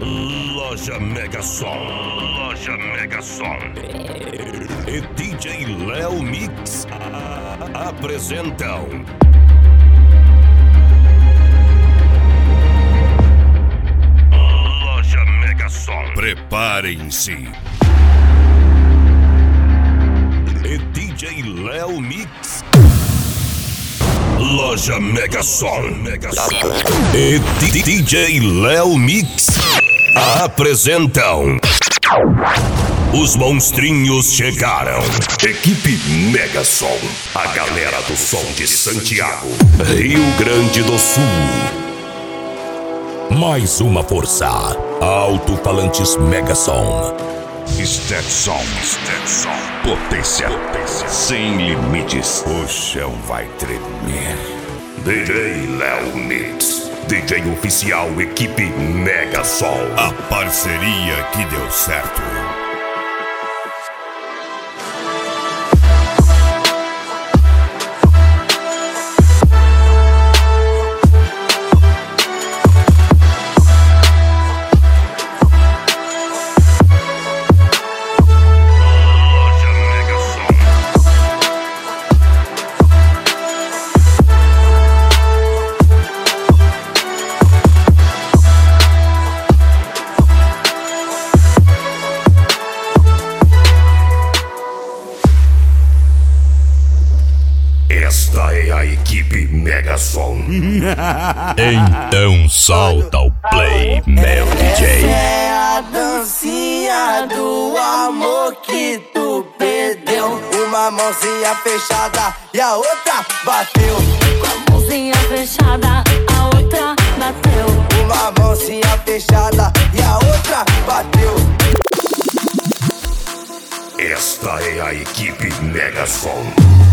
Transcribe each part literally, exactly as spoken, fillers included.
Loja Mega Som, Loja Mega Som e D J Léo Mix apresentam Loja Mega Som. Preparem-se. E D J Léo Mix. Loja Mega Som, Mega Som e D J Léo Mix apresentam Os Monstrinhos Chegaram. Equipe Mega Som, a galera do som de Santiago, Rio Grande do Sul. Mais uma força. Alto-falantes Mega Som. Stetson, Stetson, potência, potência, sem limites. O chão vai tremer. D J Léo Mix, D J oficial, equipe Mega Som. A parceria que deu certo. Esta é a equipe Mega Som. Então solta o play, meu D J. Essa é a dancinha do amor que tu perdeu. Uma mãozinha fechada e a outra bateu. Com a mãozinha fechada, a outra bateu. Uma mãozinha fechada e a outra bateu. Esta é a equipe Mega Som.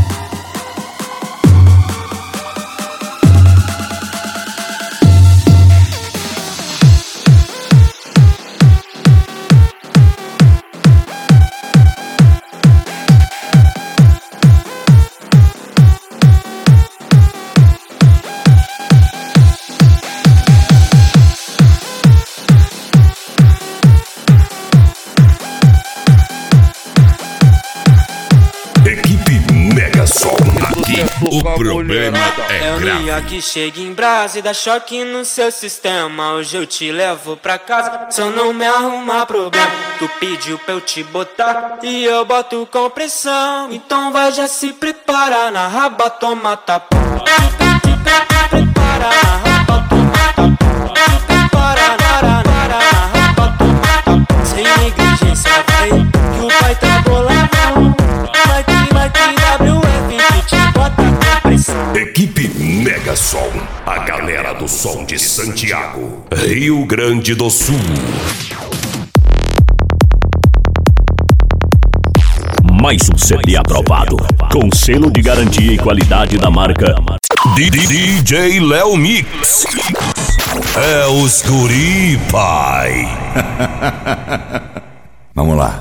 Aqui o problema é É grave. linha que chega em brasa e dá choque no seu sistema. Hoje eu te levo pra casa, só não me arrumar problema. Tu pediu pra eu te botar e eu boto com pressão. Então vai, já se prepara, na raba toma tapa. Prepara na raba toma tapa. Prepara na raba toma tapa. Sem negligência vai, que o pai tá boladão. Vai que, vai que W F te bota com pressão. Equipe Mega Som, a galera do som de Santiago, Rio Grande do Sul. Mais um C D aprovado, com selo de garantia e qualidade da marca D J Léo Mix. É os guri, pai. Vamos lá.